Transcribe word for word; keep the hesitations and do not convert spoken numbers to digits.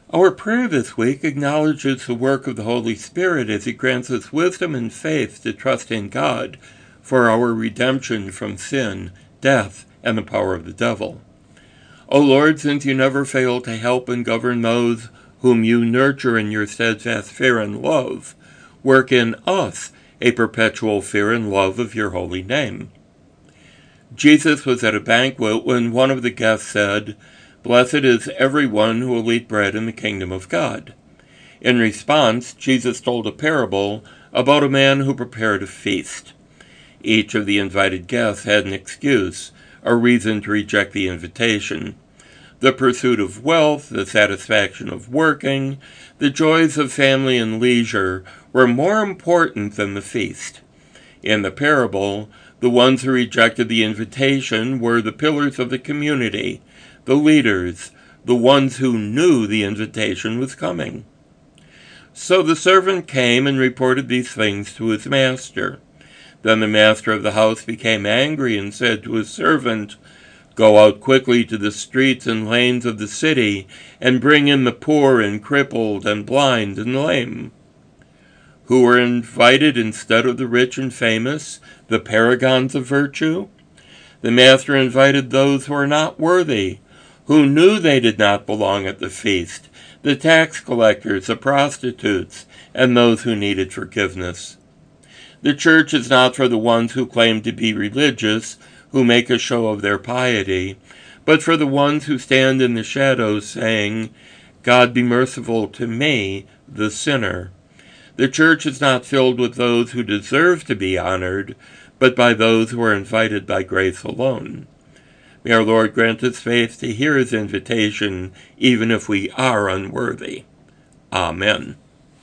Our prayer this week acknowledges the work of the Holy Spirit as He grants us wisdom and faith to trust in God for our redemption from sin, death, and the power of the devil. O Lord, since you never fail to help and govern those whom you nurture in your steadfast fear and love, work in us a perpetual fear and love of your holy name. Jesus was at a banquet when one of the guests said, "Blessed is everyone who will eat bread in the kingdom of God." In response, Jesus told a parable about a man who prepared a feast. Each of the invited guests had an excuse, a reason to reject the invitation. The pursuit of wealth, the satisfaction of working, the joys of family and leisure were more important than the feast. In the parable, the ones who rejected the invitation were the pillars of the community, the leaders, the ones who knew the invitation was coming. So the servant came and reported these things to his master. Then the master of the house became angry and said to his servant, "Go out quickly to the streets and lanes of the city, and bring in the poor and crippled and blind and lame." Who were invited instead of the rich and famous, the paragons of virtue? The master invited those who were not worthy, who knew they did not belong at the feast, the tax collectors, the prostitutes, and those who needed forgiveness. The church is not for the ones who claim to be religious, who make a show of their piety, but for the ones who stand in the shadows saying, "God be merciful to me, the sinner." The church is not filled with those who deserve to be honored, but by those who are invited by grace alone. May our Lord grant us faith to hear His invitation, even if we are unworthy. Amen.